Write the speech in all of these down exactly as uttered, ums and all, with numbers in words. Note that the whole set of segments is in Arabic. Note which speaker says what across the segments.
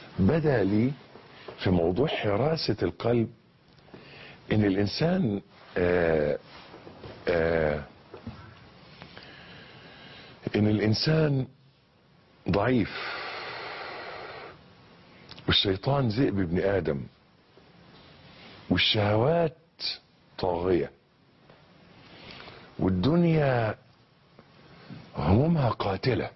Speaker 1: بدا لي في موضوع حراسة القلب ان الانسان آآ آآ ان الانسان ضعيف، والشيطان ذئب ابن ادم، والشهوات طاغية، والدنيا همومها قاتلة.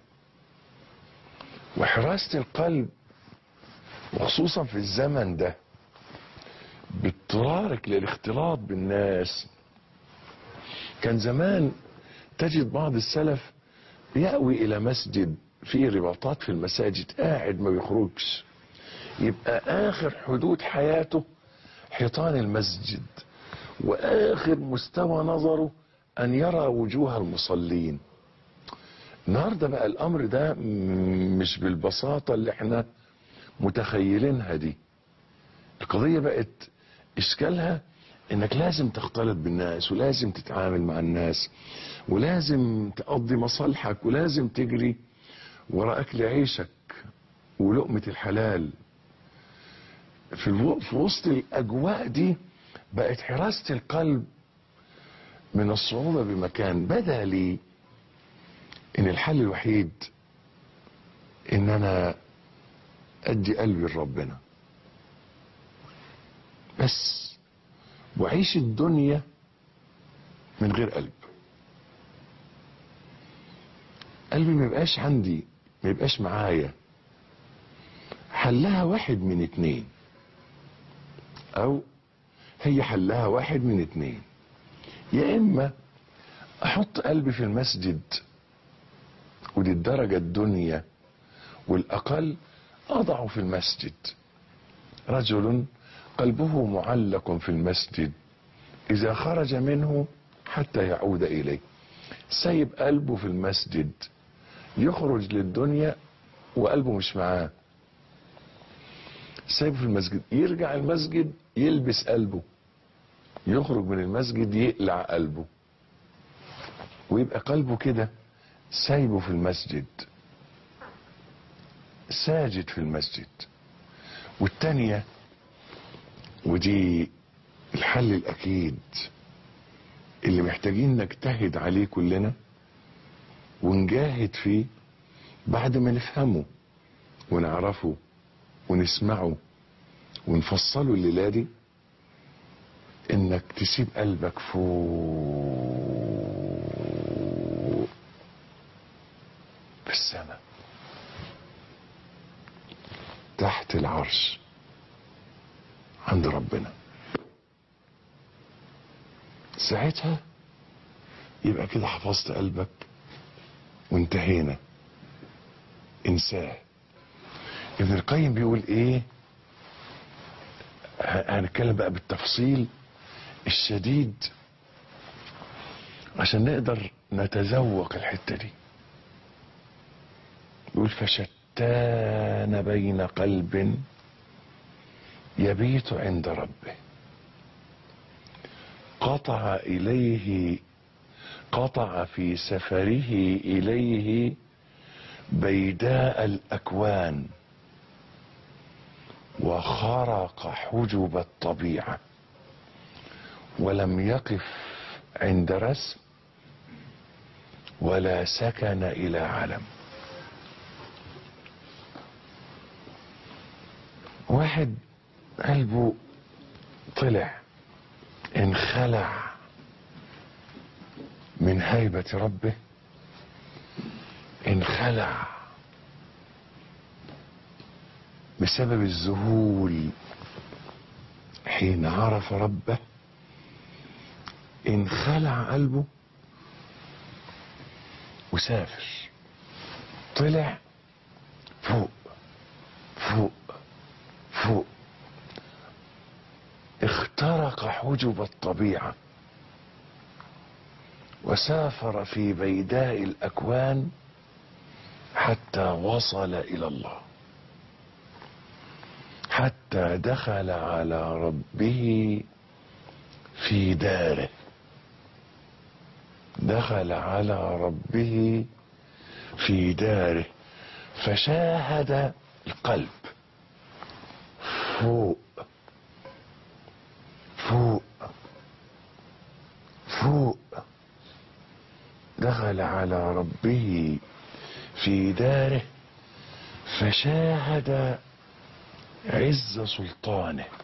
Speaker 1: وحراسة القلب وخصوصا في الزمن ده باضطرارك للاختلاط بالناس. كان زمان تجد بعض السلف يأوي الى مسجد فيه رباطات في المساجد، قاعد ما بيخرجش، يبقى اخر حدود حياته حيطان المسجد، واخر مستوى نظره ان يرى وجوه المصلين. النهارده بقى الامر ده مش بالبساطة اللي احنا متخيلينها دي. القضية بقت اشكالها انك لازم تختلط بالناس، ولازم تتعامل مع الناس، ولازم تقضي مصالحك، ولازم تجري وراء اكل عيشك ولقمة الحلال. في, الو... في وسط الاجواء دي بقت حراسة القلب من الصعوبة بمكان. بدا لي ان الحل الوحيد ان انا ادي قلبي لربنا بس، واعيش الدنيا من غير قلب. قلبي ما يبقاش عندي، ما يبقاش معايا. حلها واحد من اتنين، او هي حلها واحد من اتنين. يا اما احط قلبي في المسجد، ودي الدرجة الدنيا والاقل، اضعه في المسجد. رجل قلبه معلق في المسجد اذا خرج منه حتى يعود اليه. سايب قلبه في المسجد، يخرج للدنيا وقلبه مش معاه. سايبه في المسجد، يرجع المسجد يلبس قلبه، يخرج من المسجد يقلع قلبه، ويبقى قلبه كده سايبه في المسجد، ساجد في المسجد. والتانية، ودي الحل الاكيد اللي محتاجين نجتهد عليه كلنا ونجاهد فيه بعد ما نفهمه ونعرفه ونسمعه ونفصله الليلة دي، انك تسيب قلبك فوق في السماء تحت العرش عند ربنا. ساعتها يبقى كده حفظت قلبك وانتهينا. انساه. ابن القيم بيقول ايه؟ هنتكلم بقى بالتفصيل الشديد عشان نقدر نتذوق الحتة دي. يقول فشتان بين قلب يبيت عند ربه قطع إليه قطع في سفره إليه بيداء الأكوان وخرق حجب الطبيعة ولم يقف عند رسم ولا سكن إلى علم. واحد قلبه طلع انخلع من هيبة ربه، انخلع بسبب الذهول حين عرف ربه، انخلع قلبه وسافر، طلع فوق فوق فوق، اخترق حجب الطبيعة وسافر في بيداء الأكوان حتى وصل إلى الله، حتى دخل على ربه في داره، دخل على ربه في داره فشاهد القلب. فوق فوق فوق. دخل على ربه في داره فشاهد عز سلطانه